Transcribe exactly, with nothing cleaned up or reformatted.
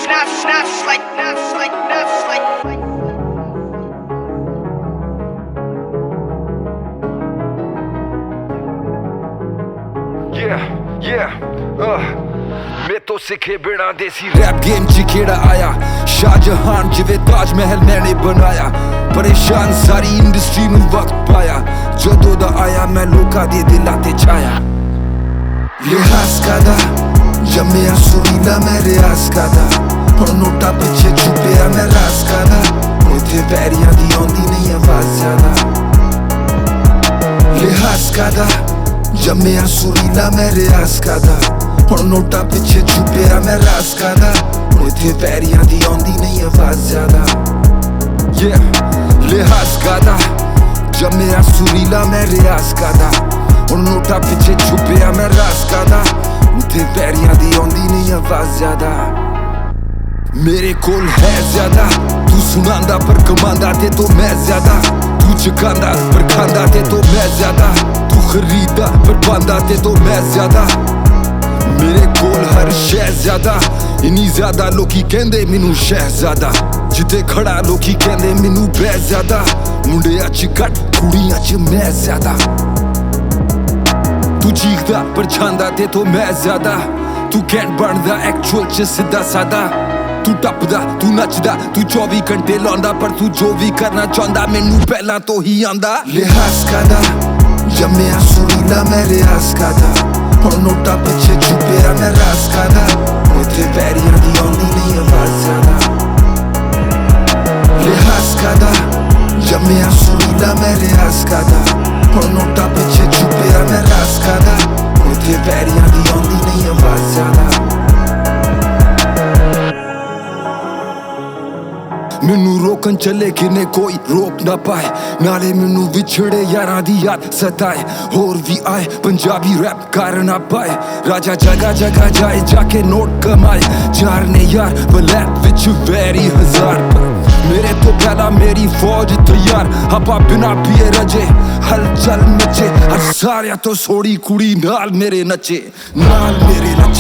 nuts, nuts, like nuts, like nuts, like. Yeah, yeah, uh, मैं तो सीखे बिना देसी रैप गेम च केड़ा आया शाहजहान जिवें ताज महल मैंने बनाया परेशान सारी इंडस्ट्री नूं वक्त पाया जदों दा आया मैं लोकां दे दिलां ते छाया लिहाज कादा जम्मिया सुरीला मैं रियाज कादा हुण नोटा पिछे छुपिया मैं राज कादा इत्थे वैरियां दी आउंदी नहीं आवाज़ ज़्यादा लिहाज कादा जम्मिया सुरीला मैं रियाज कादा हुण नोटा पिछे छुपिया मैं राज कादा इत्थे वैरियां दी आउंदी नहीं आवाज़ ज़्यादा yeah लिहाज कादा जम्मिया सुरीला मैं रियाज कादा हुण नोटा पिछे छुपिया मैं राज कादा इत्थे वैरियां दी आउंदी नहीं आवाज़ ज़्यादा मेरे कोल है ज़्यादा तू सुनांदा पर कमांदा ते तो मैं ज़्यादा तू चकांदा पर खांदा ते तो मैं ज़्यादा तू खरीदा पर पांदा ते तो मैं ज़्यादा मेरे कोल हर शै ज़्यादा इन्नी ज़्यादा लोकी कहंदे मैनू शहज़ादा जिथे खड़ा लोकी कहंदे मैनू बेज़्यादा मुंडियां च घट कुड़ियां च मैं ज़्यादा तू चीखदा पर छांदा ते तो मैं ज़्यादा तू कैंट बनदा एक्चुअल च सीधा सादा तू टपदा तू नचदा तू चौबी घंटे लांदा पर तू जो भी करना चाहंदा मैनू पहला तो ही आंदा लिहाज कादा जम्मिया सुरीला मैं रियाज कादा हुण नोटा पिछे छुपिया मैं राज कादा इत्थे वैरियां दी आउंदी नहीं आवाज़ ज़्यादा लिहाज कादा जम्मिया सुरीला मैं रियाज कादा हुण नोटा पिछे छुपिया मैं राज कादा इत्थे वैरियां दी आउंदी नहीं आवाज़ ज़्यादा मैनू रोकन चले किने कोई रोक ना पाए नाले मैनू विछड़े यारां दी याद सताए होर भी आए पंजाबी रैप कर ना पाए राजा जगह जगह जाए जाके नोट कमाए चार ने यार वलैत विच वैरी हजार पर मेरे तो पहला मेरी फौज तैयार आपा बिना पिए रजे हलचल मचे हर सारियां तो सोड़ी कुड़ी नाल मेरे नचे नाल मेरे नचे